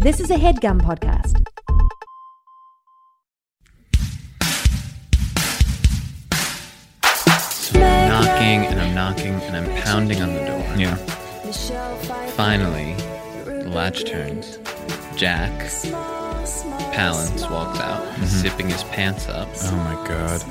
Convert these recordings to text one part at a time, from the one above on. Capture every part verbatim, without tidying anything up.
This is a HeadGum podcast. I'm knocking and I'm knocking and I'm pounding on the door. Yeah. Finally, the latch turns. Jack Palance walks out, Mm-hmm. zipping his pants up. Oh my god.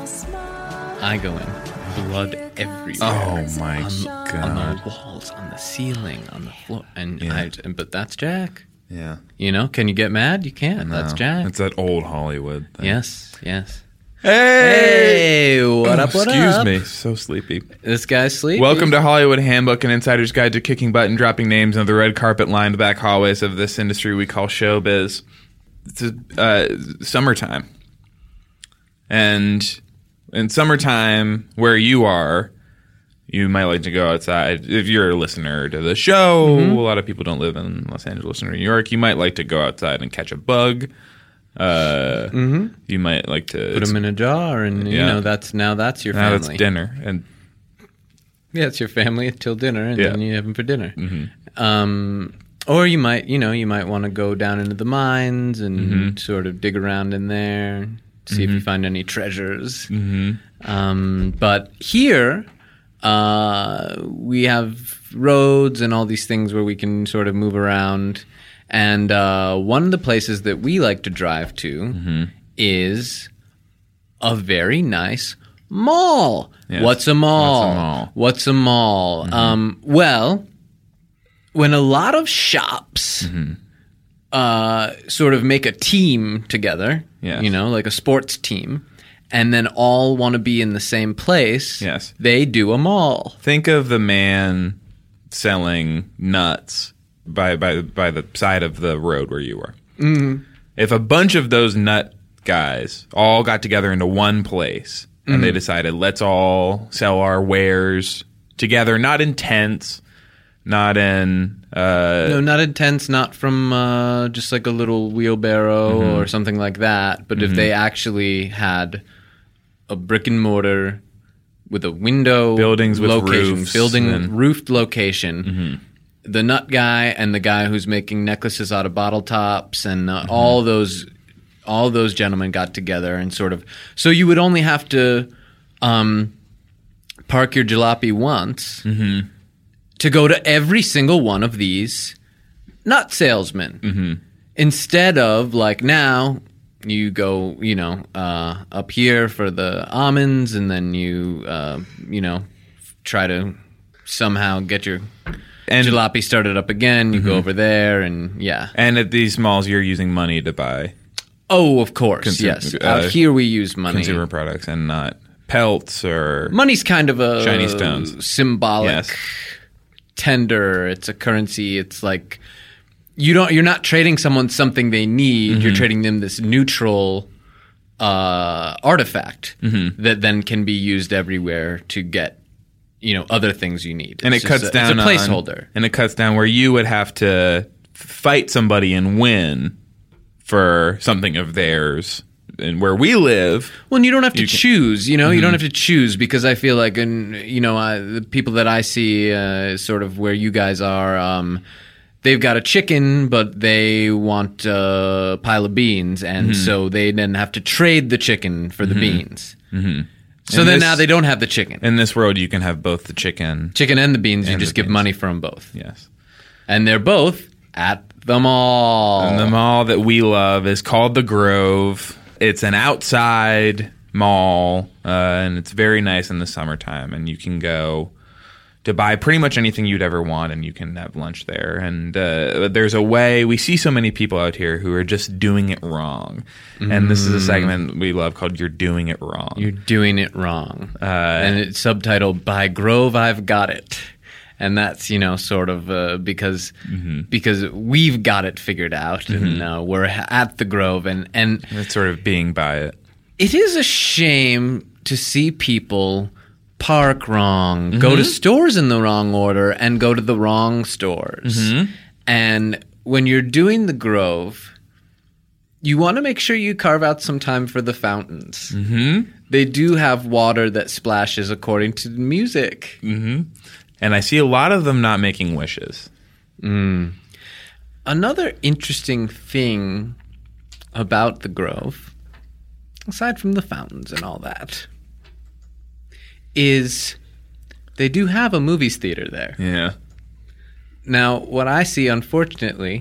I go in. Blood everywhere. Oh my on, god. On the walls, on the ceiling, on the floor. And Yeah. I, and, but that's Jack. Yeah. You know, can you get mad? You can't. That's No, Jack. It's that old Hollywood thing. Yes, yes. Hey! Hey, what up, what Excuse up? me. So sleepy. This guy's sleeping. Welcome to Hollywood Handbook, an insider's guide to kicking butt and dropping names on the red carpet lined back hallways of this industry we call showbiz. It's uh, summertime. And in summertime, where you are, you might like to go outside. If you're a listener to the show, Mm-hmm. a lot of people don't live in Los Angeles or New York. You might like to go outside and catch a bug. Uh, Mm-hmm. You might like to Put them in a jar, and you Yeah. know that's now that's your now family. it's dinner, and Yeah, it's your family till dinner, and Yeah. then you have them for dinner. Mm-hmm. Um, or you might, you know, you might want to go down into the mines and Mm-hmm. sort of dig around in there, see if you find any treasures. Mm-hmm. Um, but here, uh, we have roads and all these things where we can sort of move around. And uh, one of the places that we like to drive to Mm-hmm. is a very nice mall. Yes. What's a mall? What's a mall? What's a mall? Mm-hmm. Um, well, when a lot of shops Mm-hmm. uh, sort of make a team together, Yes. you know, like a sports team, and then all want to be in the same place, Yes. they do a mall. think of the man selling nuts by by by the side of the road where you were. Mm-hmm. If a bunch of those nut guys all got together into one place and they decided, let's all sell our wares together, not in tents, not in uh, No, not intense, not from uh, just like a little wheelbarrow Mm-hmm. or something like that, but if they actually had a brick and mortar with a window Buildings with location, roofs building and- roofed location, the nut guy and the guy who's making necklaces out of bottle tops and uh, all those all those gentlemen got together and sort of so you would only have to um, park your jalopy once to go to every single one of these nut salesmen. Mm-hmm. Instead of like now, you go, you know, uh, up here for the almonds, and then you, uh, you know, try to somehow get your And- jalopy started up again. You go over there, and yeah. and at these malls you're using money to buy Oh, of course, Consu- yes. uh, Out here we use money. consumer products and not pelts or Money's kind of a Shiny stones. symbolic Yes. tender. It's a currency. It's like you don't. You're not trading someone something they need. Mm-hmm. You're trading them this neutral uh, artifact Mm-hmm. that then can be used everywhere to get you know other things you need. and It's it just cuts a, down It's a on- placeholder. and it cuts down where you would have to fight somebody and win for something of theirs. And where we live, Well, and you don't have to You can- choose, you know, you don't have to choose because I feel like, and you know, I, the people that I see, uh, sort of where you guys are, um, they've got a chicken, but they want a pile of beans, and so they then have to trade the chicken for the beans. Mm-hmm. So And then this- now they don't have the chicken, in this world, you can have both the chicken. chicken and the beans. You And just the give beans. money for them both, Yes. and they're both at the mall. And the mall that we love is called The Grove. It's an outside mall, uh, and it's very nice in the summertime. And you can go to buy pretty much anything you'd ever want, and you can have lunch there. And uh, there's a way. We see so many people out here who are just doing it wrong. And this is a segment we love called "You're Doing It Wrong." You're doing it wrong. Uh, and it's subtitled "By Grove, I've Got It." And that's, you know, sort of uh, because because we've got it figured out, and uh, we're at the Grove, and, and It's sort of being by it. it is a shame to see people park wrong, go to stores in the wrong order, and go to the wrong stores. And when you're doing the Grove, you want to make sure you carve out some time for the fountains. Mm-hmm. They do have water that splashes according to the music. And I see a lot of them not making wishes. Another interesting thing about the Grove, aside from the fountains and all that, is they do have a movies theater there. Yeah. Now, what I see, unfortunately,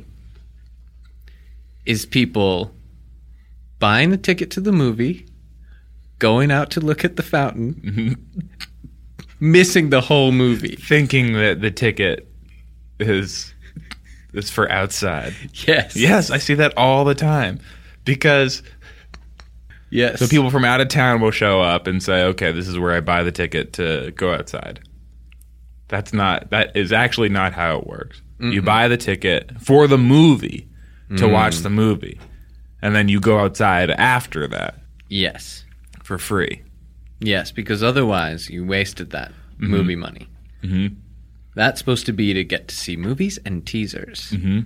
is people buying a ticket to the movie, going out to look at the fountain, missing the whole movie. Thinking that the ticket is is for outside. Yes. Yes, I see that all the time. Because Yes. so people from out of town will show up and say, okay, this is where I buy the ticket to go outside. That's not, that is actually not how it works. Mm-mm. You buy the ticket for the movie to mm. watch the movie. And then you go outside after that. Yes. For free. Yes, because otherwise you wasted that mm-hmm. movie money. Mm-hmm. That's supposed to be to get to see movies and teasers. Mm-hmm.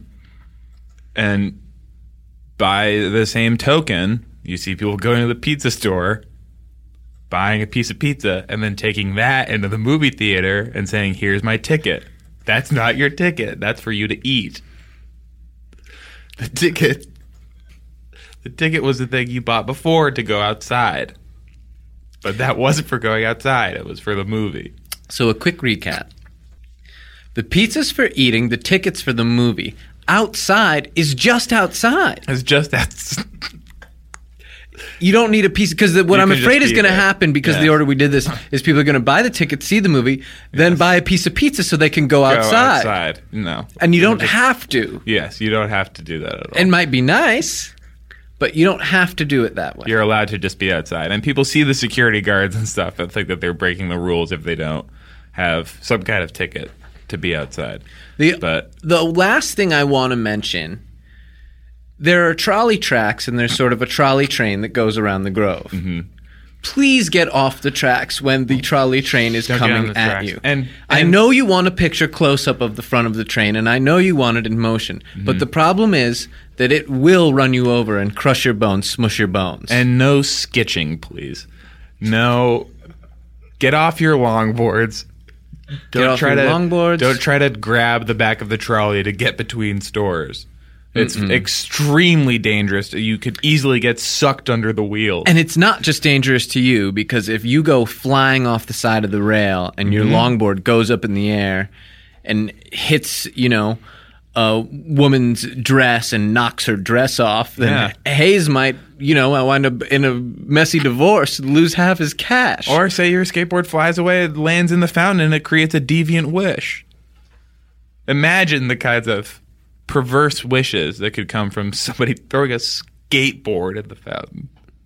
And by the same token, you see people going to the pizza store, buying a piece of pizza, and then taking that into the movie theater and saying, here's my ticket. That's not your ticket. That's for you to eat. The ticket... The ticket was the thing you bought before to go outside. But that wasn't for going outside. It was for the movie. So a quick recap. The pizza's for eating, the ticket's for the movie. Outside is just outside. It's just that. You don't need a piece, because what You I'm can afraid just is be going to there. happen because Yeah. of the order we did this is people are going to buy the ticket, see the movie, then Yes. buy a piece of pizza so they can go Go outside. outside. No. And you don't have to. Yes, you don't have to do that at all. It might be nice, but you don't have to do it that way. You're allowed to just be outside. And people see the security guards and stuff and think that they're breaking the rules if they don't have some kind of ticket to be outside. The, But the last thing I want to mention, there are trolley tracks and there's sort of a trolley train that goes around the Grove. Mm-hmm. Please get off the tracks when the trolley train is Don't get on coming the at tracks. you. And- I and- know you want a picture close-up of the front of the train, and I know you want it in motion. Mm-hmm. But the problem is that it will run you over and crush your bones, smush your bones. and no skitching, please. No. Get off your longboards. Don't off try your to longboards. Don't try to grab the back of the trolley to get between stores. It's Mm-mm. extremely dangerous. You could easily get sucked under the wheel. And it's not just dangerous to you, because if you go flying off the side of the rail and your Mm-hmm. longboard goes up in the air and hits, you know, a woman's dress and knocks her dress off, then Yeah. Hayes might, you know, wind up in a messy divorce, lose half his cash. Or say your skateboard flies away, it lands in the fountain, and it creates a deviant wish. Imagine the kinds of perverse wishes that could come from somebody throwing a skateboard at the fountain.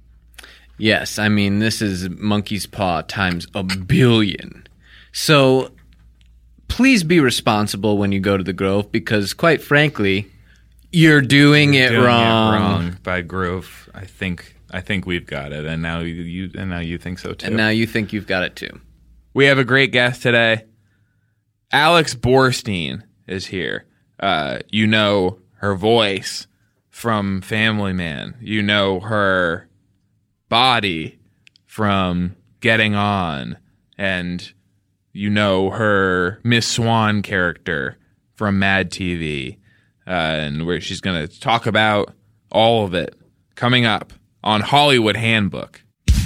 Yes, I mean, this is monkey's paw times a billion. So please be responsible when you go to the Grove, because quite frankly, you're doing, it, Doing wrong. it wrong by Grove. I think I think we've got it, and now you, you and now you think so too. And now you think you've got it too. We have a great guest today. Alex Borstein is here. Uh, you know her voice from Family Man. You know her body from Getting On. And you know her Miss Swan character from Mad T V. Uh, and where she's going to talk about all of it coming up on Hollywood Handbook.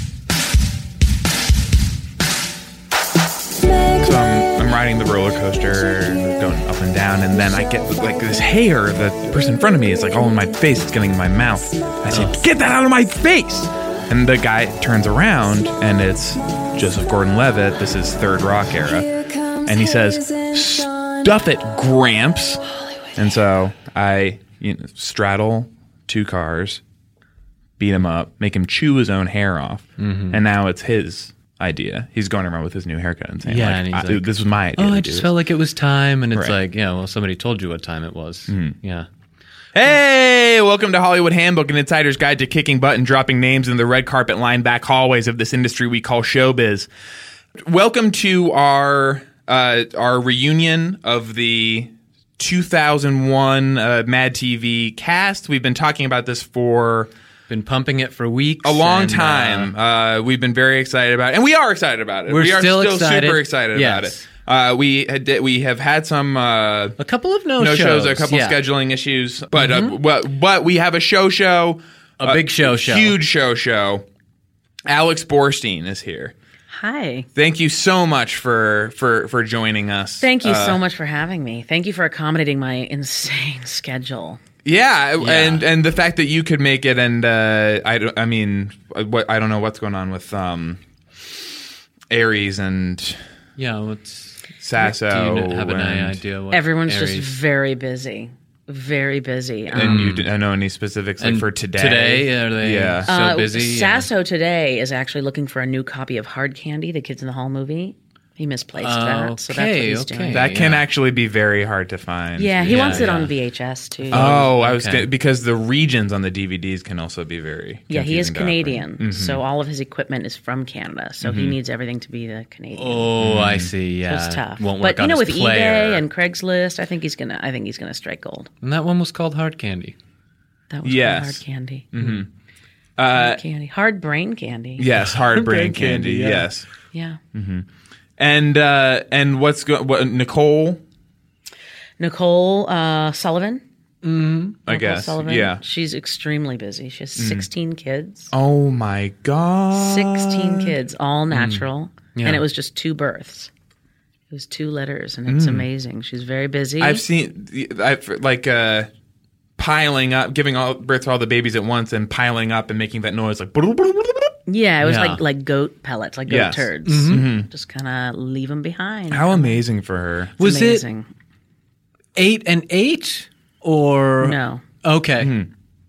So I'm, I'm riding the roller coaster, going up and down, and then I get like this hair. The person in front of me is like all in my face. It's getting in my mouth. I say, "Get that out of my face!" And the guy turns around, and it's Joseph Gordon-Levitt. This is Third Rock era, and he says, "Stuff it, Gramps." And so I you know, straddle two cars, beat him up, make him chew his own hair off, Mm-hmm. and now it's his idea. He's going around with his new haircut and saying, Yeah, like, and he's I, like, this was my idea. Oh, to I do just this." felt like it was time. And it's Right. like, yeah, well, somebody told you what time it was. Mm-hmm. Yeah. Hey, welcome to Hollywood Handbook, an insider's guide to kicking butt and dropping names in the red carpet lined back hallways of this industry we call showbiz. Welcome to our uh, our reunion of the two thousand one uh, Mad T V cast. We've been talking about this for Been pumping it for weeks. a long and, time. uh, Uh, we've been very excited about it, and we are excited about it. We're we are still still excited. super excited Yes. about it. Uh, we had, we have had some uh, A couple of no, no shows, shows, a couple yeah. scheduling issues, but uh, but, but we have a show show, A big show show. huge show show. Alex Borstein is here. Hi. Thank you so much for for for joining us. Thank you Uh, so much for having me. Thank you for accommodating my insane schedule. Yeah, and and the fact that you could make it, and uh, I don't- I mean, what I don't know what's going on with um, Aries and Yeah, what's Sasso. do you have an and, idea? What Everyone's Aries- just very busy. Very busy. Um, And you d- I know any specifics like And for today? Today, are they Yeah. so uh, busy? Yeah. Sasso today is actually looking for a new copy of Hard Candy, the Kids in the Hall movie. He misplaced that, so that's what Okay, he's okay. doing. That can Yeah. actually be very hard to find. yeah, he Yeah, wants it yeah. on V H S too. Oh, I was Okay. gonna, because the regions on the D V Ds can also be very yeah, he is confusing to operate. Canadian, Mm-hmm. so all of his equipment is from Canada. So he needs everything to be the Canadian. Oh, I see. So Yeah, it's tough. Won't but work you on know, his with player. eBay and Craigslist, I think he's gonna. I think he's gonna strike gold. And that one was called Hard Candy. That was Yes. called hard candy. Mm-hmm. Hard candy. Hard brain candy. Yes, hard brain Brain candy. candy, yeah. Yes, Yeah. and uh, and what's go- what Nicole? Nicole uh, Sullivan. I Nicole guess. Sullivan. Yeah. She's extremely busy. She has Mm. sixteen kids. Oh my god. sixteen kids, all natural. Mm. Yeah. And it was just two births. It was two litters, and it's amazing. She's very busy. Mm. I've seen, I've like uh, piling up, giving all birth to all the babies at once, and piling up and making that noise like. yeah, it was Yeah. like like goat pellets, like goat Yes. turds. Just kind of leave them behind. How amazing for her! It's Was amazing. it eight and eight or No. Okay. Hmm.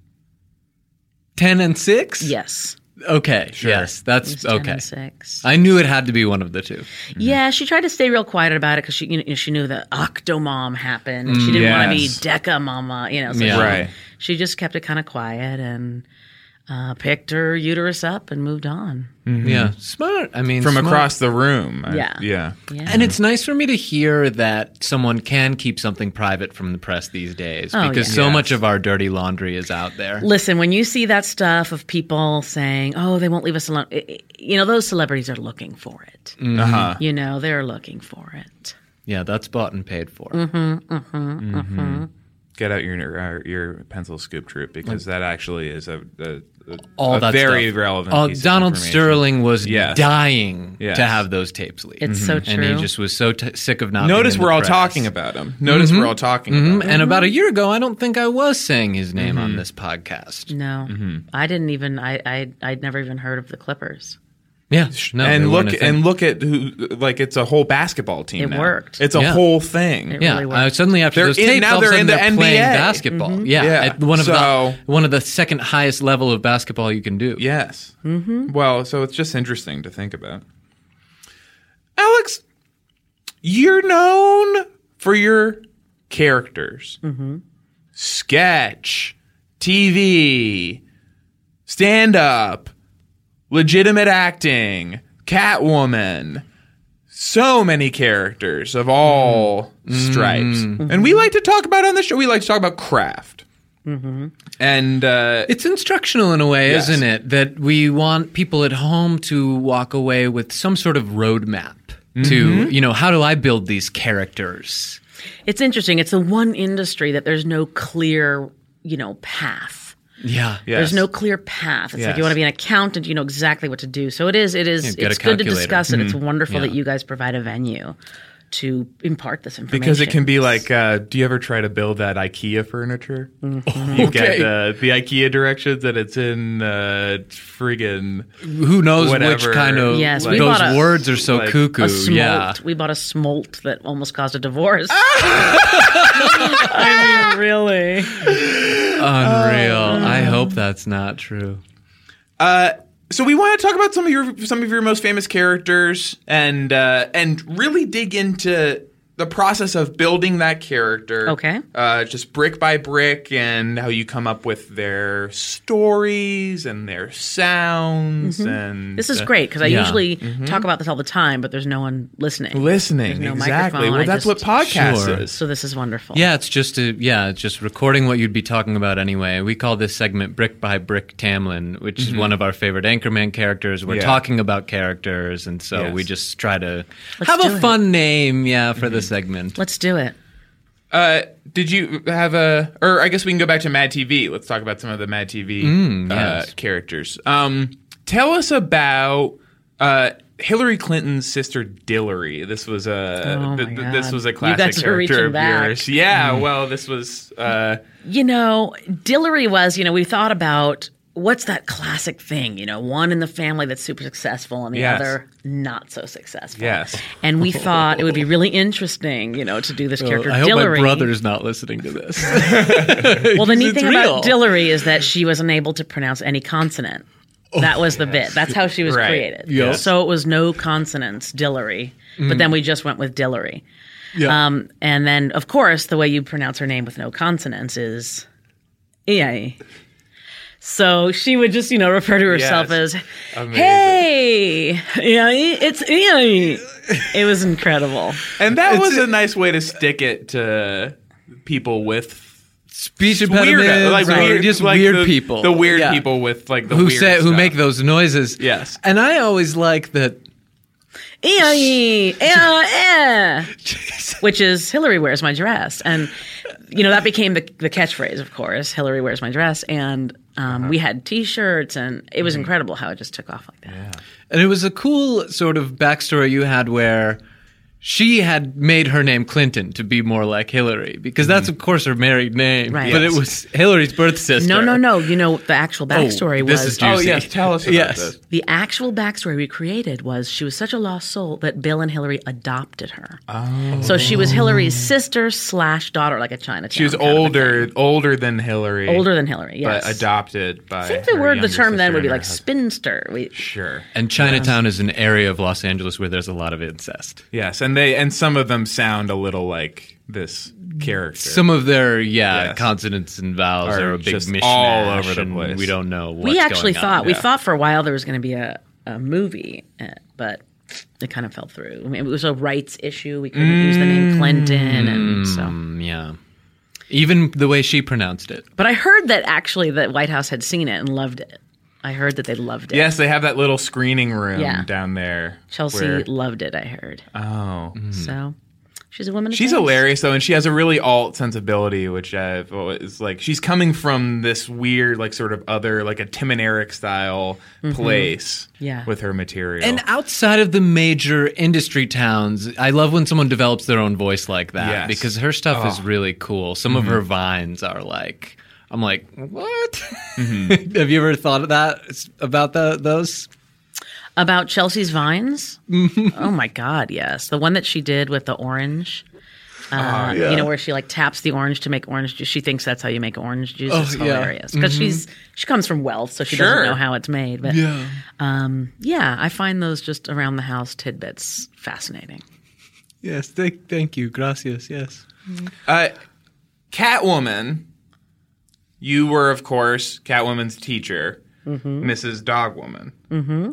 Ten and six. Yes. Okay. Yes, It that's was ten okay. and six. I knew it had to be one of the two. Yeah, she tried to stay real quiet about it because she, you know, she knew the Octomom happened, and she didn't want to be yes. Deca Mama, you know. So Yeah. she, Right. she just kept it kind of quiet and uh, picked her uterus up and moved on. Yeah, smart. I mean, From smart. across the room. I- Yeah. yeah. Yeah, And it's nice for me to hear that someone can keep something private from the press these days, Oh, because yeah. so Yes. much of our dirty laundry is out there. listen, when you see that stuff of people saying, "Oh, they won't leave us alone," it- it- you know, those celebrities are looking for it. Uh huh. You know, they're looking for it. Yeah, that's bought and paid for. Get out your uh, your pencil scoop troop because that actually is a, a, a, All a that very stuff. relevant. Uh, piece of Donald information. Sterling was Yes. dying Yes. to have those tapes leaked. It's so true. And he just was so t- sick of not. Notice being in we're the all press. talking about him. Notice we're all talking Mhm. about him. And about a year ago, I don't think I was saying his name on this podcast. no, Mm-hmm. I didn't even. I, I I'd never even heard of the Clippers. Yeah, no, they and weren't look a thing. and look at who like it's a whole basketball team. It now. worked. It's a Yeah. whole thing. It yeah, really uh, worked. suddenly after They're those in- tapes, now all of a they're sudden in the they're N B A. playing basketball. Yeah, Yeah. at one of So- the one of the second highest level of basketball you can do. Yes. Mm-hmm. Well, so it's just interesting to think about. Alex, you're known for your characters, sketch, T V, stand up, legitimate acting, Catwoman. So many characters of all stripes. And we like to talk about on the show, we like to talk about craft. And uh, It's instructional in a way, Yes. isn't it? That we want people at home to walk away with some sort of roadmap to, you know, how do I build these characters? It's interesting. It's the one industry that there's no clear, you know, path. Yeah. yes. There's no clear path. It's like Yes. you want to be an accountant, you know exactly what to do. So it is. It is. Yeah, get a it's good to calculator. discuss it. It's wonderful Yeah. that you guys provide a venue to impart this information Because it can be like, uh, do you ever try to build that IKEA furniture? You get uh, the IKEA directions, and it's in uh, friggin' Who knows which Whatever. kind of Yes, we those bought a- words are so like cuckoo. a smolt. Yeah. We bought a smolt that almost caused a divorce. I mean, really. Unreal. I hope that's not true. Uh, so we want to talk about some of your some of your most famous characters and uh, and really dig into the process of building that character. Okay. Uh, just brick by brick, and how you come up with their stories and their sounds. Mm-hmm. And This is uh, great because I yeah. usually Mm-hmm. talk about this all the time, but there's no one listening. listening. There's no exactly. microphone, Well, I that's just- what podcast Sure. is. So this is wonderful. Yeah, it's just a, yeah, it's just recording what you'd be talking about anyway. We call this segment Brick by Brick Tamlin, which is one of our favorite Anchorman characters. We're Yeah. talking about characters, and so Yes. we just try to Let's have do a it. fun name, yeah, for the segment. Let's do it. Uh, did you have a, or I guess we can go back to Mad T V. Let's talk about some of the Mad T V Mm, uh, yes. characters. Um, tell us about uh, Hillary Clinton's sister Dillery. This was a Oh th- my th- this God. was a You classic guys are character reaching of back. yours. Yeah, well, this was uh, You know, Dillery was, you know, we thought about what's that classic thing, you know, one in the family that's super successful and the Yes. other not so successful. Yes. And we thought it would be really interesting, you know, to do this character I hope Dillery. my brother's not listening to this. Well, the neat it's thing real. about Dillery is that she was unable to pronounce any consonant. That was the bit. That's how she was Right. created. Yeah. So it was no consonants, Dillery. But then we just went with Dillery. Yeah. Um, and then, of course, the way you pronounce her name with no consonants is E. So she would just, you know, refer to herself Yes. as, Amazing. "Hey, yeah, it's E." It was incredible. and that was a nice way to stick it to people with Speech weird, impediments, like or weird, just like weird the, people, the weird Yeah. people with like the who weird say who stuff. make those noises. Yes. and I always like that. E, eh, which is Hillary wears my dress, and you know that became the the catchphrase, of course. Hillary wears my dress, and um, we had T-shirts, and it was incredible how it just took off like that. And it was a cool sort of backstory you had where she had made her name Clinton to be more like Hillary, because that's, of course, her married name. Right. But Yes. it was Hillary's birth sister. No, no, no. You know the actual backstory this was is juicy. Oh yes, tell us about Yes. this. the actual backstory we created was she was such a lost soul that Bill and Hillary adopted her. Oh. So she was Hillary's sister slash daughter, like a Chinatown. She was kind of a older, thing. older than Hillary, older than Hillary. Yes, but adopted by. I think the her word, the younger term then sister would be and her like husband. spinster. We, Sure. And Chinatown is an area of Los Angeles where there's a lot of incest. Yes, and they and some of them sound a little like this character. Some of their, yeah, Yes. consonants and vowels Are are, a big just mishmash. all over the and place. We don't know what's we actually going thought on. we yeah. thought for a while there was going to be a, a movie, uh, but it kind of fell through. I mean, it was a rights issue. We couldn't use the name Clinton, and so. Mm, yeah. Even the way she pronounced it. But I heard that actually the White House had seen it and loved it. I heard that they loved it. Yes, they have that little screening room Yeah. down there. Chelsea where- loved it. I heard. oh, So she's a woman. Of she's taste. hilarious though, and she has a really alt sensibility, which I've is like she's coming from this weird, like sort of other, like a Tim and Eric style place. Yeah. with her material. And outside of the major industry towns, I love when someone develops their own voice like that Yes. because her stuff is Oh. really cool. Some of her vines are like, I'm like, what? Have you ever thought of that about the, those? About Chelsea's vines. Oh my God, yes, the one that she did with the orange. Uh, yeah. You know, where she like taps the orange to make orange juice. She thinks that's how you make orange juice. Oh, It's yeah. hilarious because she's she comes from wealth, so she Sure. doesn't know how it's made. But um, yeah, I find those just around the house tidbits fascinating. Yes, thank, thank you. Gracias, yes. uh, Catwoman, you were of course Catwoman's teacher, Missus Dogwoman. Mm-hmm.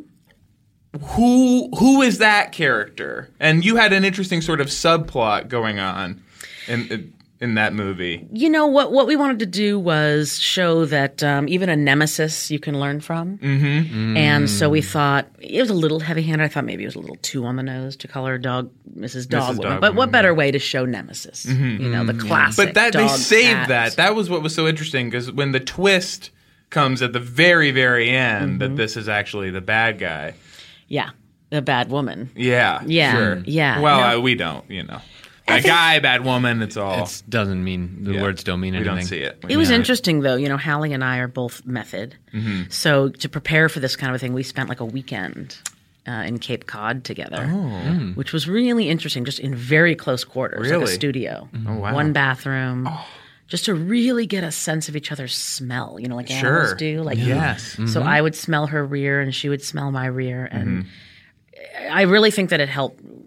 Who who is that character? And you had an interesting sort of subplot going on in in that movie. You know what? What we wanted to do was show that um, even a nemesis you can learn from, mm-hmm. and so we thought it was a little heavy-handed. I thought maybe it was a little too on the nose to call her dog Missus Dogwoman. Dogwoman, But what yeah. better way to show nemesis? You know, the classic. But that they dog saved cat. that. That was what was so interesting because when the twist comes at the very very end that this is actually the bad guy. Yeah, a bad woman. Yeah. Yeah, Sure. yeah. Well, No. uh, we don't. You know, bad guy, bad woman. It's all. It doesn't mean, the yeah. words don't mean we anything. don't see it. It was Yeah. interesting, though. You know, Hallie and I are both method. Mm-hmm. So to prepare for this kind of a thing, we spent like a weekend uh, in Cape Cod together, which was really interesting, just in very close quarters, like Oh. Really? a studio. Oh, wow. One bathroom. Just to really get a sense of each other's smell, you know, like animals Sure. do. Like, Yes. So I would smell her rear and she would smell my rear. And I really think that it helped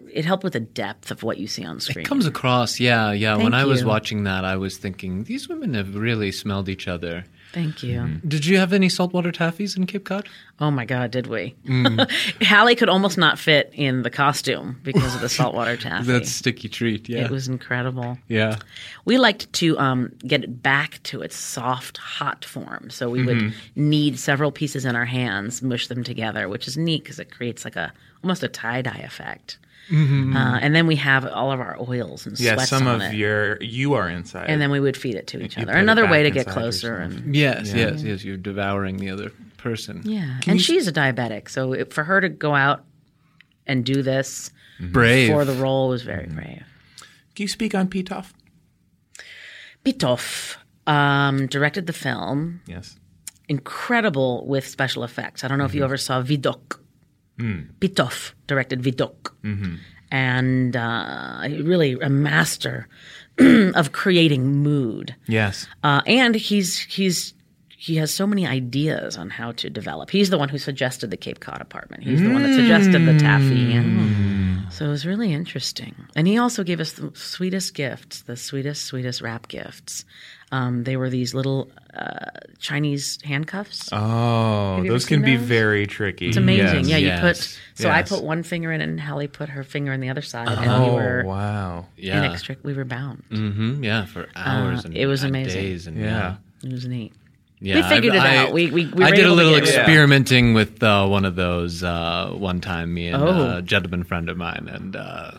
it helped with the depth of what you see on screen. It comes across, yeah, yeah. Thank when I was you. watching that, I was thinking, these women have really smelled each other. Thank you. Did you have any saltwater taffies in Cape Cod? Oh my God, did we? Mm. Hallie could almost not fit in the costume because of the saltwater taffy. That's sticky treat, yeah. It was incredible. yeah. We liked to um, get it back to its soft, hot form. So we Mm-hmm. would knead several pieces in our hands, mush them together, which is neat because it creates like a almost a tie-dye effect. Mm-hmm. Uh, and then we have all of our oils and Yeah, sweats some on of it. your you are inside. And then we would feed it to each You other. put it Another way to back get inside closer. yourself. And Yes, yes, yes. You're devouring the other person. yeah, and she's a diabetic, so it, for her to go out and do this Brave. for the role was very brave. Can you speak on Pitoff? Pitoff um, directed the film. Yes. Incredible with special effects. I don't know if you ever saw Vidok. Pitoff directed Vidok. And uh, really a master of creating mood. Yes. Uh, and he's he's he has so many ideas on how to develop. He's the one who suggested the Cape Cod apartment. He's the one that suggested the taffy. And so it was really interesting. And he also gave us the sweetest gifts, the sweetest, sweetest wrap gifts. Um, they were these little uh, Chinese handcuffs. Oh, you ever those can seen be those? very tricky. It's amazing. Yes, yeah, you yes, put. So I yes. put one finger in, and Hallie put her finger in the other side, and we Oh, were wow. Yeah. inextric- We were bound. Mm-hmm. Yeah, for hours Uh, and it was and amazing. days. And, Yeah. It was neat. Yeah, We figured I- it I- out. We we, we I were did a able to little get it. experimenting with uh, one of those uh, one time, me and Oh. a gentleman friend of mine, and uh,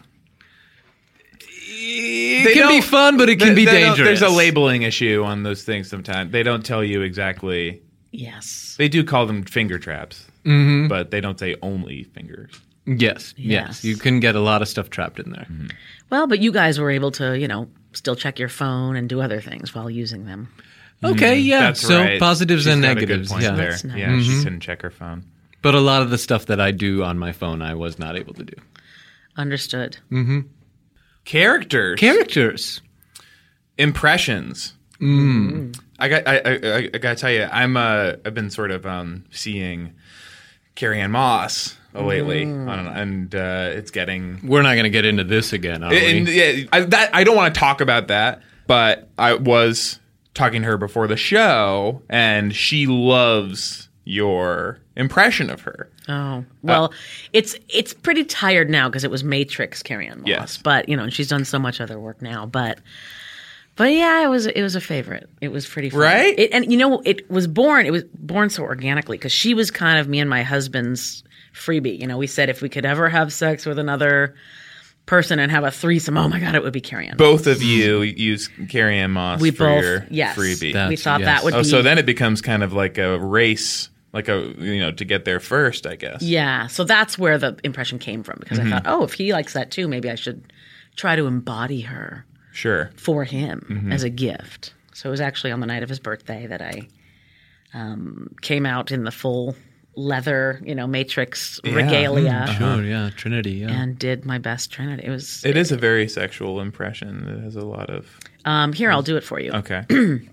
They it can be don't- fun, but it can They- be they don't- dangerous. There's a labeling issue on those things sometimes. They don't tell you exactly. Yes. They do call them finger traps, mm-hmm. but they don't say only fingers. Yes, yes, Yes. you can get a lot of stuff trapped in there. Well, but you guys were able to, you know, still check your phone and do other things while using them. Okay, yeah. That's so right. positives She's and got a good negatives. point Yeah, there. That's nice. Yeah, she couldn't check her phone. but a lot of the stuff that I do on my phone, I was not able to do. Understood. Characters, Characters. impressions. Mm. I got. I, I, I, I gotta tell you, I'm. Uh, I've been sort of um, seeing Carrie Ann Moss lately, on, and uh, it's getting. We're not going to get into this again, are And, we? yeah, I, that I don't want to talk about that, but I was talking to her before the show, and she loves your impression of her. Oh well, it's it's pretty tired now because it was Matrix Carrie Ann Moss, Yes. but you know, and she's done so much other work now. But but yeah, it was it was a favorite. It was pretty fun. Right? It, and you know, it was born. It was born so organically because she was kind of me and my husband's freebie. You know, we said if we could ever have sex with another person and have a threesome, oh my god, it would be Carrie Ann. Both of you use Carrie Ann Moss we for both your yes, freebie. That- we thought yes. that would Oh, be so then it becomes kind of like a race, like a you know to get there first, I guess. Yeah, so that's where the impression came from because I thought, oh, if he likes that too, maybe I should try to embody her Sure. for him as a gift. So it was actually on the night of his birthday that I um, came out in the full leather, you know, Matrix regalia Sure, yeah. Trinity, yeah. and did my best Trinity. It was It is a very sexual impression. It has a lot of. um, here. I'll do it for you. Okay.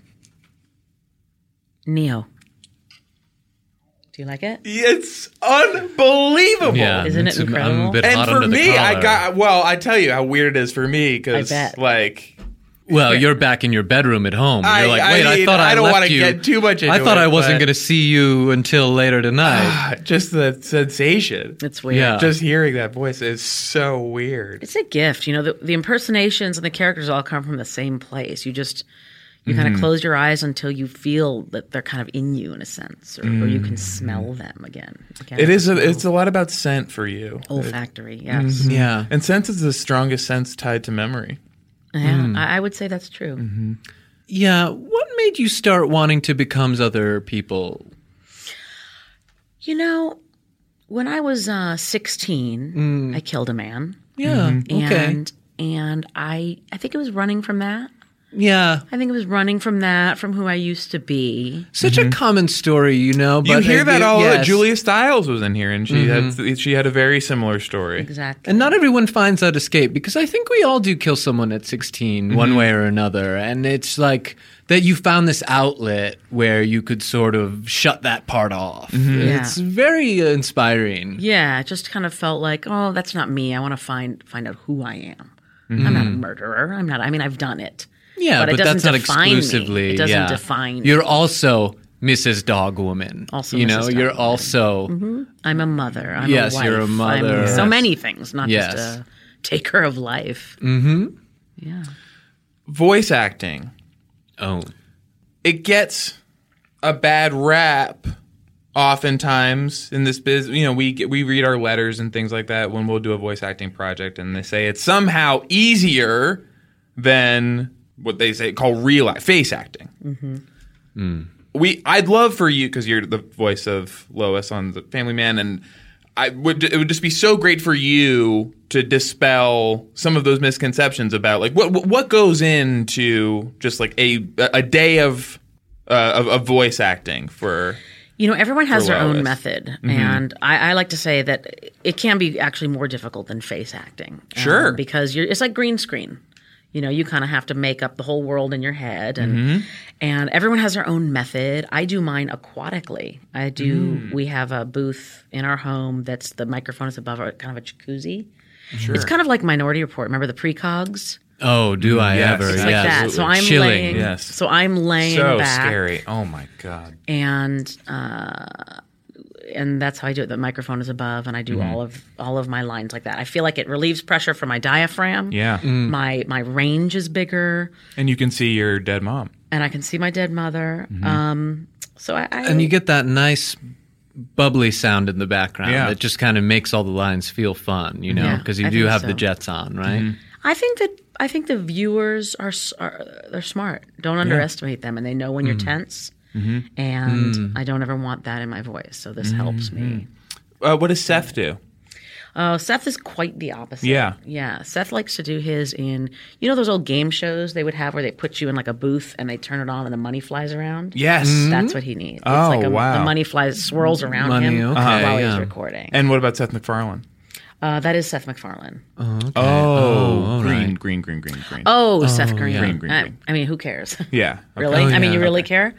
Neo. Do you like it? It's unbelievable. yeah. Isn't it it's- I'm incredible? a bit And hot for under the me, I collar. got well. I tell you how weird it is for me because, I bet. like, Well, you're back in your bedroom at home. I- You're like, I wait, I, mean, thought I, I don't left wanna you. get too much into I thought it, I wasn't but- going to see you until later tonight. just the sensation. It's weird. Yeah. Just hearing that voice is so weird. It's a gift. You know, the, the impersonations and the characters all come from the same place. You just, you kind of close your eyes until you feel that they're kind of in you in a sense, or, or you can smell them again. again It is. A, it's a lot about scent for you, olfactory, yes. yeah. and scent is the strongest sense tied to memory. Yeah, I, I would say that's true. Yeah. What made you start wanting to become other people? You know, when I was uh, sixteen, I killed a man. Yeah. Okay. And and I I think it was running from that. Yeah. I think it was running from that, from who I used to be. Such a common story, you know. But You hear uh, that all yes. Julia Stiles was in here, and she Mm-hmm. had she had a very similar story. Exactly. And not everyone finds that escape, because I think we all do kill someone at sixteen, one way or another. And it's like that you found this outlet where you could sort of shut that part off. It's very uh, inspiring. Yeah, it just kind of felt like, oh, that's not me. I want to find find out who I am. I'm not a murderer. I'm not. I mean, I've done it. Yeah, but, but, it doesn't that's not define me. exclusively. It doesn't yeah. define me. You're also Missus Dogwoman. Also you know, Missus you're Dogwoman. also I'm a mother. I'm Yes, a wife. you're a mother. I'm so Yes. many things, not Yes. just a taker of life. Mm-hmm. Yeah. Voice acting. oh It gets a bad rap oftentimes in this business. You know, we get, we read our letters and things like that when we'll do a voice acting project, and they say it's somehow easier than what they say call real act, face acting. Mm-hmm. We I'd love for you, because you're the voice of Lois on the Family Man, and I would it would just be so great for you to dispel some of those misconceptions about like what what goes into just like a a day of uh, of, of voice acting for. You know, everyone has For their own Lois. method, and I, I like to say that it can be actually more difficult than face acting. um, Sure. because you're, it's like green screen. You know, you kind of have to make up the whole world in your head, and and everyone has their own method. I do mine aquatically. I do. We have a booth in our home that's the microphone is above it, kind of a jacuzzi. Sure. It's kind of like Minority Report. Remember the precogs? oh, do I yes. ever? It's Like yes. that. So I'm Chilling. laying. Yes. So I'm laying So back. scary. Oh my god. and uh, and that's how I do it. The microphone is above, and I do Mm-hmm. all of all of my lines like that. I feel like it relieves pressure from my diaphragm. Yeah. My my range is bigger, And you can see your dead mom. and I can see my dead mother. Mm-hmm. Um, so I, I And you get that nice bubbly sound in the background Yeah. that just kind of makes all the lines feel fun, you know, Yeah, because you I do think have so. the jets on, right? Mm-hmm. I think that I think the viewers are, s- are they're smart. Don't underestimate them, and they know when you're tense. Mm-hmm. And I don't ever want that in my voice, so this helps me. Uh, what does Seth do? Oh, Seth is quite the opposite. Yeah. Yeah. Seth likes to do his in, you know, those old game shows they would have where they put you in like a booth and they turn it on and the money flies around? Yes. That's what he needs. Oh, it's like a, wow. the money flies, swirls around Money, him okay, while yeah. he's recording. And what about Seth MacFarlane? Uh, that is Seth MacFarlane. Oh, all green, right. green, green, green, green. Oh, Seth Green. yeah. Green, green, I, green. I mean, who cares? Yeah. Okay. Really? Oh, I mean, yeah. you really care?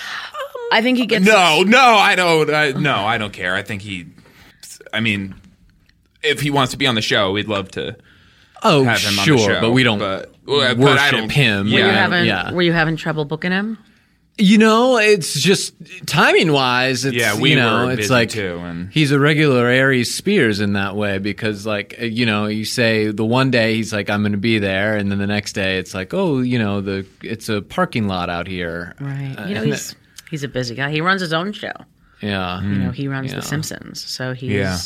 I think he gets. No, no, I don't. I, no, I don't care. I think he. I mean, if he wants to be on the show, we'd love to Oh, have him sure, on the show. but we don't but, well, but worship I don't, him. Were you Yeah, having yeah. Were you having trouble booking him? You know, it's just timing wise. It's, Yeah, we you know, were it's busy like too, and- he's a regular Aries Spears in that way because, like, you know, you say the one day he's like, "I'm going to be there," and then the next day it's like, "Oh, you know, the it's a parking lot out here." Right. Uh, You know, and he's he's a busy guy. He runs his own show. yeah, You know, he runs Yeah. The Simpsons, so he's Yeah.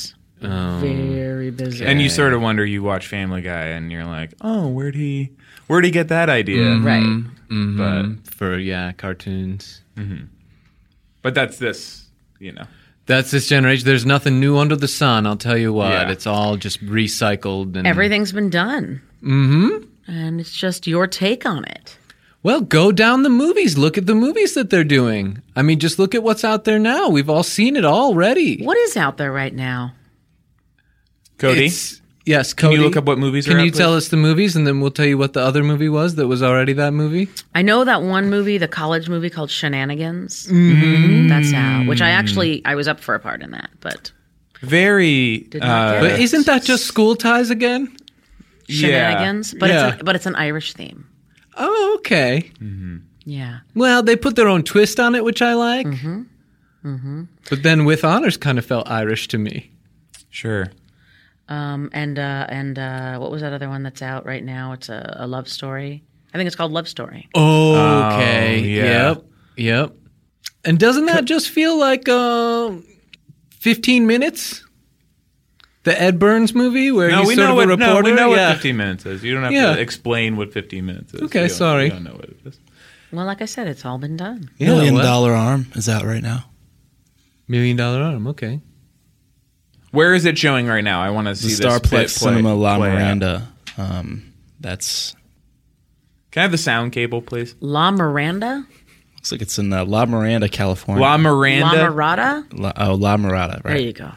very busy. And you sort of wonder. You watch Family Guy, and you're like, "Oh, where'd he? Where'd he get that idea?" right. Mhm. But for yeah, cartoons. but that's this. You know. That's this generation. There's nothing new under the sun. I'll tell you what. Yeah. It's all just recycled and Everything's been done. Mm-hmm. And it's just your take on it. Well, go down the movies. Look at the movies that they're doing. I mean, just look at what's out there now. We've all seen it already. What is out there right now? Cody, It's- yes, can Cody. you look up what movies Can are you out, tell please? us the movies, and then we'll tell you what the other movie was that was already that movie? I know that one movie, the college movie called Shenanigans. Mm-hmm. That's out. Which I actually I was up for a part in that, but very. Did not Uh, get But isn't that just School Ties again? Shenanigans. But Yeah. it's a, but it's an Irish theme. Oh, okay. Yeah. Well, they put their own twist on it, which I like. Mm-hmm. Mm-hmm. But then With Honors kind of felt Irish to me. Sure. Um, and uh, and uh, what was that other one that's out right now? It's a, a love story. I think it's called Love Story. Okay. Oh, yeah. Yep. Yep. And doesn't that just feel like uh, fifteen minutes? The Ed Burns movie where No, he's we sort know of what. a reporter? No, we know yeah. what fifteen minutes is. You don't have Yeah. to explain what fifteen minutes is. Okay, We don't- sorry. We don't know what it is. Well, like I said, it's all been done. Yeah, Million what? Dollar Arm is out right now. Million Dollar Arm. Okay. Where is it showing right now? I want to see The this bit Starplex play- Cinema La play out. Miranda. Um, that's Can I have the sound cable, please? La Miranda? Looks like it's in uh, La Miranda, California. La Miranda. La Mirada? La, oh, La Mirada, right. There you go.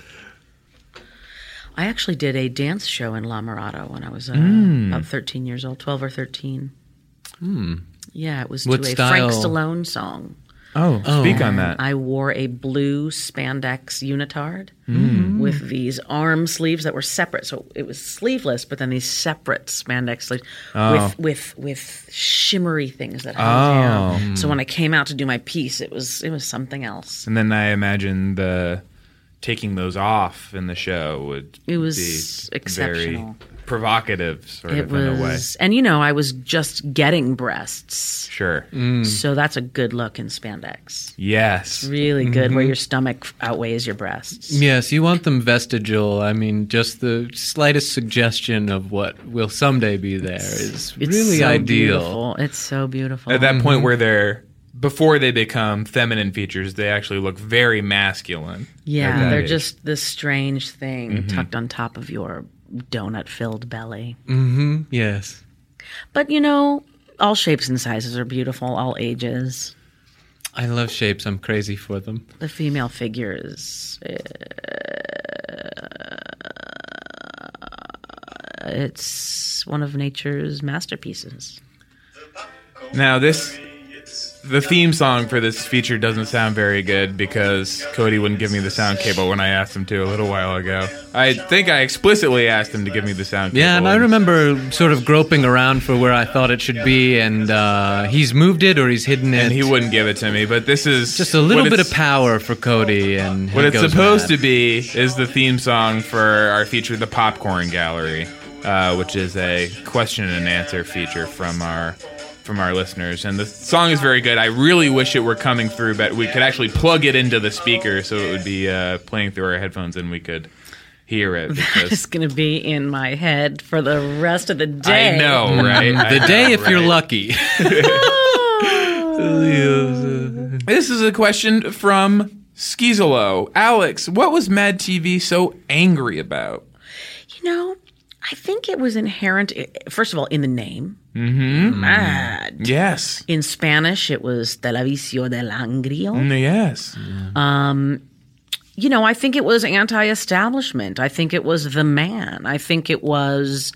I actually did a dance show in La Mirada when I was uh, Mm. about thirteen years old, twelve or thirteen. Hmm. Yeah, it was What to a style? Frank Stallone song. Oh, speak on that. I wore a blue spandex unitard Mm. with these arm sleeves that were separate. So it was sleeveless, but then these separate spandex sleeves Oh. with, with with shimmery things that hung Oh. down. So when I came out to do my piece, it was it was something else. And then I imagine the taking those off in the show would It was be exceptional. very provocative, sort It of, in a way. was, and you know, I was just getting breasts, Sure. so that's a good look in spandex. Yes. Really good, where your stomach outweighs your breasts. Yes, you want them vestigial. I mean, just the slightest suggestion of what will someday be there is It's really so ideal. Beautiful. It's so beautiful. At that point where they're, before they become feminine features, they actually look very masculine. at Yeah, that they're age. just this strange thing tucked on top of your donut-filled belly. Mm-hmm. Yes. But, you know, all shapes and sizes are beautiful, all ages. I love shapes. I'm crazy for them. The female figure is... Uh, it's one of nature's masterpieces. Now, this, the theme song for this feature doesn't sound very good because Cody wouldn't give me the sound cable when I asked him to a little while ago. I think I explicitly asked him to give me the sound cable. Yeah, and I remember sort of groping around for where I thought it should be, and uh, he's moved it or he's hidden it. And he wouldn't give it to me, but this is Just a little what bit of it's- power for Cody, and What he it's goes supposed mad. to be is the theme song for our feature, The Popcorn Gallery, uh, which is a question and answer feature from our from our listeners. And the song is very good. I really wish it were coming through, but we could actually plug it into the speaker so it would be uh, playing through our headphones and we could hear it. It's Because going to be in my head for the rest of the day. I know, right? I The day know, if you're right? lucky. This is a question from Skizolo. Alex, what was Mad T V so angry about? You know, I think it was inherent, first of all, in the name. Mm-hmm. Mad. Yes. In Spanish, it was Televisio del Angrio. Mm, Yes. You know, I think it was anti-establishment. I think it was the man. I think it was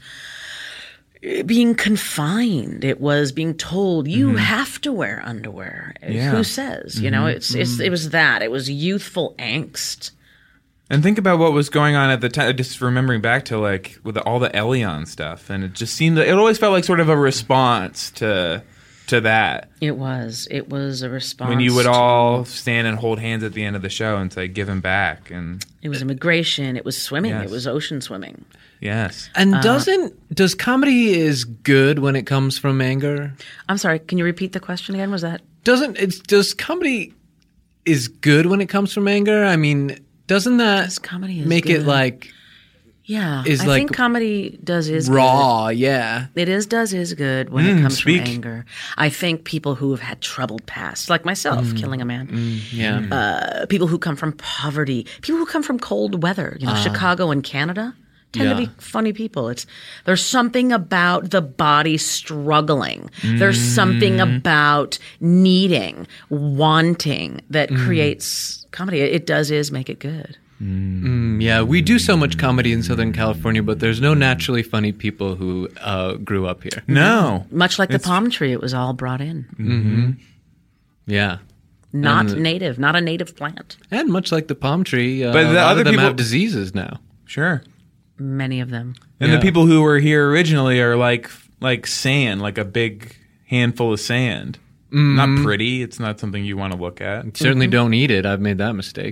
being confined. It was being told you have to wear underwear. Yeah. Who says? You know, it's it's it was that. It was youthful angst. And think about what was going on at the time. Just remembering back to like with all the Elion stuff, and it just seemed it always felt like sort of a response to to that. It was. It was a response. When you would to- all stand and hold hands at the end of the show and say, "Give him back," and It was immigration. It was swimming. Yes. It was ocean swimming. yes, And doesn't does comedy is good when it comes from anger? I'm sorry. Can you repeat the question again? Was that? Doesn't it's does comedy is good when it comes from anger? I mean, doesn't that Does comedy is make it good? like Yeah. Is I like think comedy does is raw? Yeah. Good. It is does is good when Mm, it comes speak. from anger. I think people who have had troubled pasts, like myself, Mm. killing a man, Yeah. uh, people who come from poverty, people who come from cold weather, you know, Chicago and Canada. Tend to Yeah. be funny people. It's there's something about the body struggling. There's something about needing, wanting that creates comedy. It does is make it good. Mm, yeah, we do so much comedy in Southern California, but there's no naturally funny people who uh, grew up here. no, Much like the palm tree, it was all brought in. Yeah. Not And- native, not a native plant. And much like the palm tree, uh, But the a lot other of them people- have diseases now. sure. Many of them. And Yeah. the people who were here originally are like like sand, like a big handful of sand. Not pretty. It's not something you want to look at. Certainly don't eat it. I've made that mistake.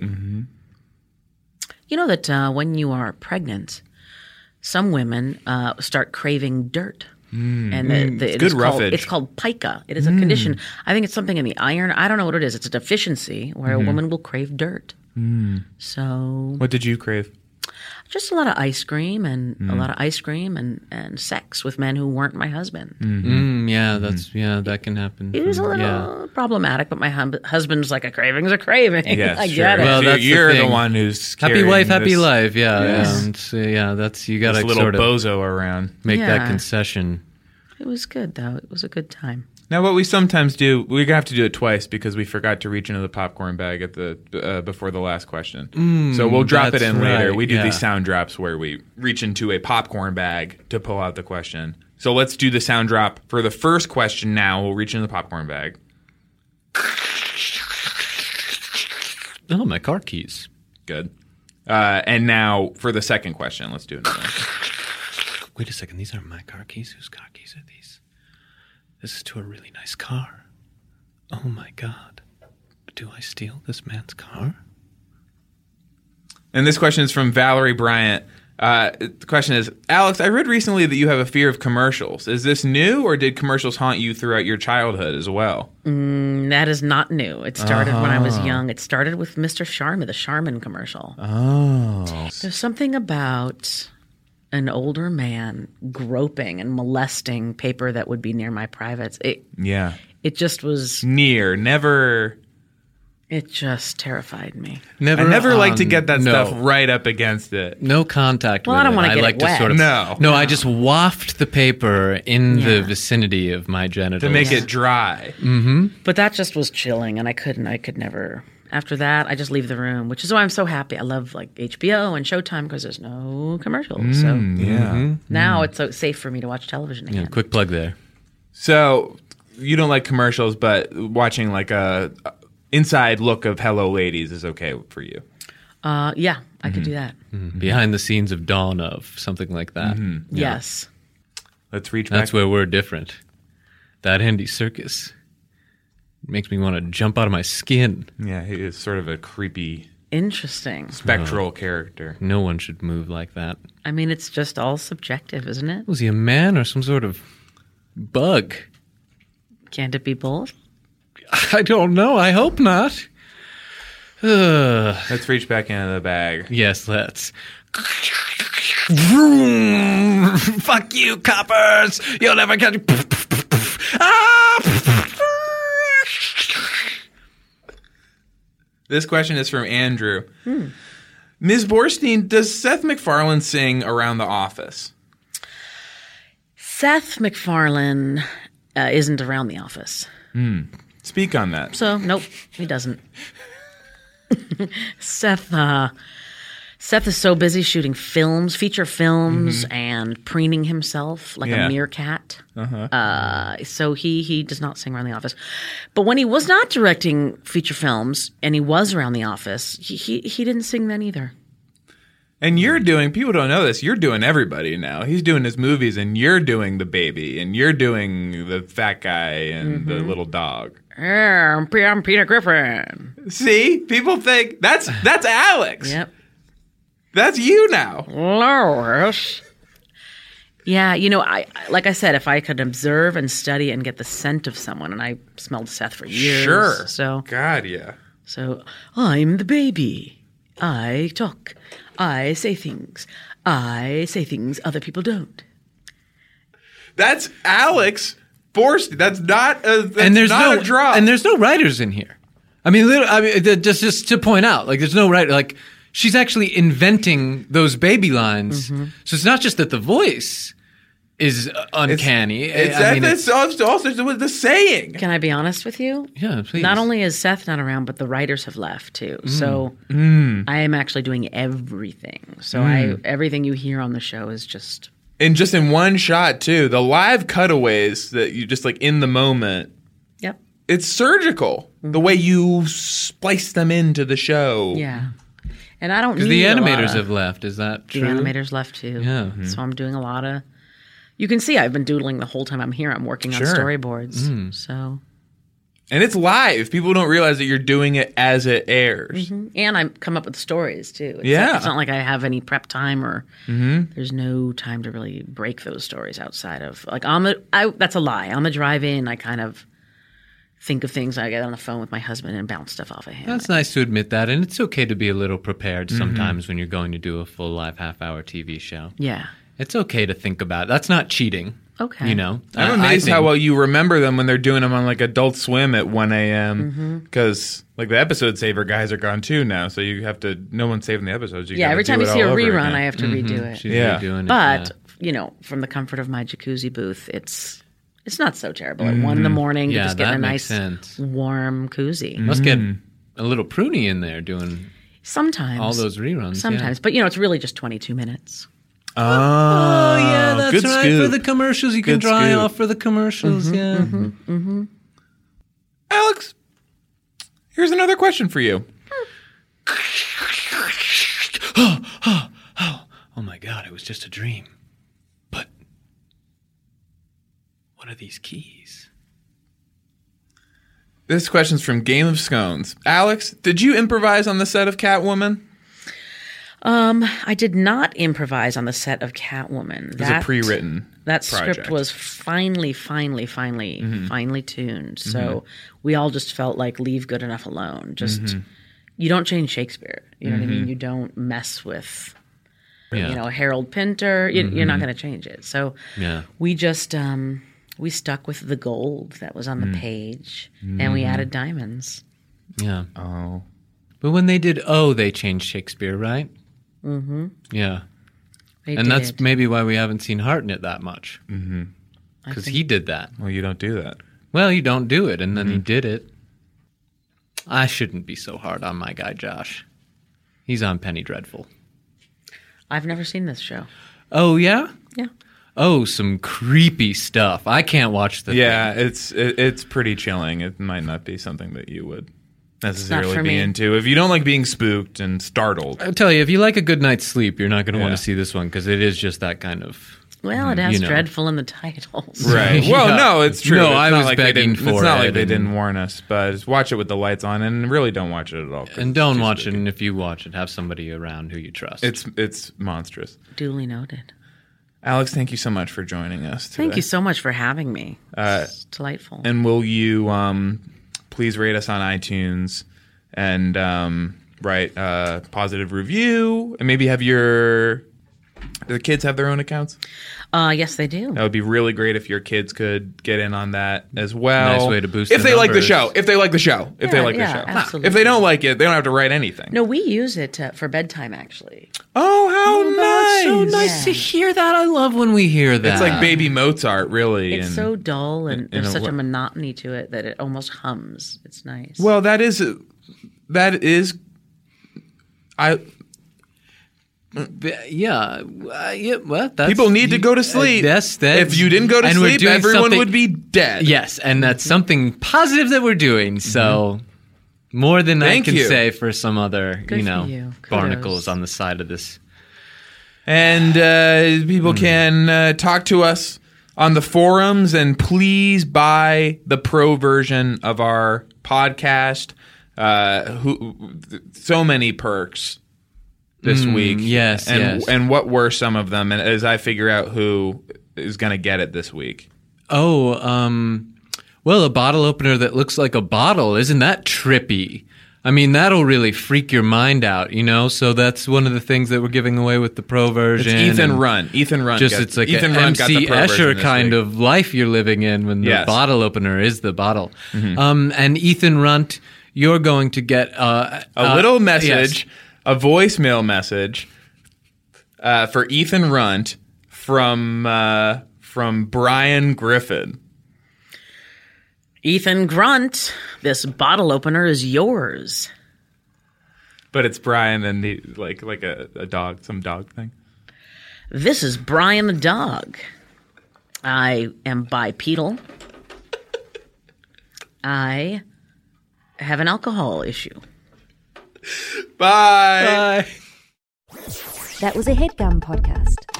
You know that uh, when you are pregnant, some women uh, start craving dirt. And the, the, it good is called, roughage. it's called pica. It is a condition. I think it's something in the iron. I don't know what it is. It's a deficiency where a woman will crave dirt. So What did you crave? just a lot of ice cream and a lot of ice cream and, and sex with men who weren't my husband. Mm, yeah, that's yeah, that can happen. It was a Mm, little yeah. problematic, but my hum- husband's like, a craving's a craving. Yes, I sure. get it. Well, So that's the you're the, thing. one who's Happy carrying wife, happy this, life. Yeah, Yes. yeah. And so, yeah, that's you got This to little sort of bozo around. make Yeah. that concession. It was good, though. It was a good time. Now, what we sometimes do, we're going to have to do it twice because we forgot to reach into the popcorn bag at the uh, before the last question. Mm, so we'll drop it that's in later. right, We do yeah. these sound drops where we reach into a popcorn bag to pull out the question. So let's do the sound drop for the first question now. We'll reach into the popcorn bag. Oh, my car keys. Good. Uh, and now for the second question, let's do another. Wait a second. These aren't my car keys. Whose car keys are these? This is to a really nice car. Oh, my God. Do I steal this man's car? And this question is from Valerie Bryant. Uh, the question is, Alex, I read recently that you have a fear of commercials. Is this new, or did commercials haunt you throughout your childhood as well? Mm, that is not new. It started when I was young. It started with Mister Sharma, the Charmin commercial. Oh. There's something about an older man groping and molesting paper that would be near my privates. It, Yeah. it just was, Near. Never. it just terrified me. Never. I never like to on- get that no. stuff right up against it. No contact Well, with I don't it. wanna I get like it to wet. sort of No. no. I just waft the paper in the Yeah. vicinity of my genitals To make it dry. But that just was chilling, and I couldn't, I could never. After that, I just leave the room, which is why I'm so happy. I love like H B O and Showtime because there's no commercials. So Yeah. now it's so safe for me to watch television again. Yeah, quick plug there. So you don't like commercials, but watching like a inside look of Hello Ladies is okay for you. Uh, yeah, I could do that. Behind the scenes of Dawn of something like that. Yes. Let's reach That's back. where we're different. That Andy Serkis makes me want to jump out of my skin. Yeah, he is sort of a creepy, Interesting. spectral character. No one should move like that. I mean, it's just all subjective, isn't it? Was he a man or some sort of bug? Can't it be both? I don't know. I hope not. Ugh. Let's reach back into the bag. Yes, let's. Vroom! Fuck you, coppers! You'll never catch. Ah! This question is from Andrew. Miz Borstein, does Seth MacFarlane sing around the office? Seth MacFarlane uh, isn't around the office. Speak on that. So, nope, he doesn't. Seth, uh, Seth is so busy shooting films, feature films, and preening himself like Yeah. a meerkat. Uh, so he he does not sing around the office. But when he was not directing feature films and he was around the office, he he, he didn't sing then either. And you're doing, people don't know this, you're doing everybody now. He's doing his movies, and you're doing the baby, and you're doing the fat guy and the little dog. Yeah, I'm Pe- I'm Peter Griffin. See? People think, that's that's Alex. Yep. That's you now. Lois. Yeah, you know, I I- like I said, if I could observe and study and get the scent of someone, and I smelled Seth for years. Sure. So, God, yeah. so I'm the baby. I talk. I say things. I say things other people don't. That's Alex Borstein. That's not a, that's and there's not no a drop. and there's no writers in here. I mean, literally, I mean, th- just just to point out, like, there's no writer. Like, she's actually inventing those baby lines. Mm-hmm. So it's not just that the voice is uh, uncanny. It's, I mean, it's, it's, also the, the saying. Can I be honest with you? yeah, please. Not only is Seth not around, but the writers have left too. So Mm. I am actually doing everything. So I everything you hear on the show is just And just in one shot, too. The live cutaways that you just like in the moment. yep. It's surgical. The way you splice them into the show. Yeah. And I don't because need the a lot animators of- have left. Is that The true? animators left too. Yeah. So I'm doing a lot of. You can see I've been doodling the whole time I'm here. I'm working Sure. on storyboards. So And it's live. People don't realize that you're doing it as it airs. and I come up with stories too. It's Yeah. not, it's not like I have any prep time or there's no time to really break those stories outside of like on the. I, that's a lie. On the drive-in, I kind of think of things. I get on the phone with my husband and bounce stuff off of him. That's nice to admit that, and it's okay to be a little prepared sometimes when you're going to do a full live half-hour T V show. yeah. It's okay to think about it. That's not cheating. Okay. You know, I'm I- I amazed how think- well you remember them when they're doing them on like Adult Swim at one a.m. Mm-hmm. Because like the episode saver guys are gone too now, so you have to. No one's saving the episodes. You Yeah. gotta Every do time you it see a all over rerun, again. I have to redo it. She's Yeah. redoing it, But yeah. you know, from the comfort of my jacuzzi booth, it's It's not so terrible. At one in the morning, Yeah, you just get that a makes nice, sense. warm koozie. Must get a little pruny in there doing Sometimes. all those reruns. Sometimes. But, you know, it's really just twenty-two minutes. Oh, Oh, yeah, that's good right. scoop. For the commercials, you can Good dry scoop. off for the commercials. yeah. Alex, here's another question for you. Oh my God, it was just a dream. But what are these keys? This question's from Game of Scones. Alex, did you improvise on the set of Catwoman? Um, I did not improvise on the set of Catwoman. It was a pre-written That project. script was finely, finely, finely, finely tuned. So we all just felt like leave good enough alone. Just you don't change Shakespeare. You know what I mean? You don't mess with Yeah. you know Harold Pinter. You, You're not going to change it. So Yeah. we just um, we stuck with the gold that was on the page, and we added diamonds. Yeah. Oh. But when they did O, they changed Shakespeare, right? Mm-hmm. Yeah. They And that's did. maybe why we haven't seen Hartnett that much. Mm-hmm. Because he did that. Well, you don't do that. Well, you don't do it, and then he did it. I shouldn't be so hard on my guy, Josh. He's on Penny Dreadful. I've never seen this show. Oh, yeah? Yeah. Oh, some creepy stuff. I can't watch the Yeah, thing. it's it, it's pretty chilling. It might not be something that you would necessarily for be me. into if you don't like being spooked and startled. I'll tell you, if you like a good night's sleep, you're not going to Yeah. want to see this one because it is just that kind of... Well, it has you know. dreadful in the titles. Right. Well, Yeah. no, it's true. No, It's I not was like they begging didn't- It's for not it like they and- didn't warn us, but just watch it with the lights on, and really don't watch it at all. 'cause And it's don't too watch it, spooky. and if you watch it, have somebody around who you trust. It's it's monstrous. Duly noted. Alex, thank you so much for joining us today. Thank you so much for having me. Uh, It's delightful. And will you um, please rate us on iTunes and um, write a positive review, and maybe have your do the kids have their own accounts? Uh, yes, they do. That would be really great if your kids could get in on that as well. Nice way to boost if the they like the numbers. show. If they like the show. If they Yeah, like yeah, the show. absolutely. If they don't like it, they don't have to write anything. No, we use it uh, for bedtime, actually. Oh, how nice! so nice Yeah. to hear that. I love when we hear that. It's like baby Mozart, really. It's and- so dull, and in there's a such wa- a monotony to it that it almost hums. It's nice. Well, that is that is I B- yeah, uh, yeah. Well, that's, people need to go to uh, sleep. that's, that's, if you didn't go to and we're sleep, doing everyone something- would be dead. Yes, and that's something positive that we're doing. So more than Thank I can you. say for some other, Good you for know, you. Kudos. barnacles on the side of this. And uh, people can uh, talk to us on the forums, and please buy the pro version of our podcast. Uh, who, so many perks this week. yes, and yes. and what were some of them? And as I figure out who is going to get it this week. Oh, um, well, a bottle opener that looks like a bottle. Isn't that trippy? I mean, that'll really freak your mind out, you know? So that's one of the things that we're giving away with the pro It's version. Ethan and Run. Ethan Run. Just got, it's like Ethan an Run M got the C pro version Escher this kind week. of life you're living in when the Yes. bottle opener is the bottle. Mm-hmm. Um, and Ethan Runt, you're going to get uh, a uh, little yes. message, a voicemail message uh, for Ethan Runt from uh, from Brian Griffin. Ethan Grunt, this bottle opener is yours. But it's Brian and he, like like a, a dog, some dog thing. This is Brian the dog. I am bipedal. I have an alcohol issue. Bye. Bye. That was a HeadGum podcast.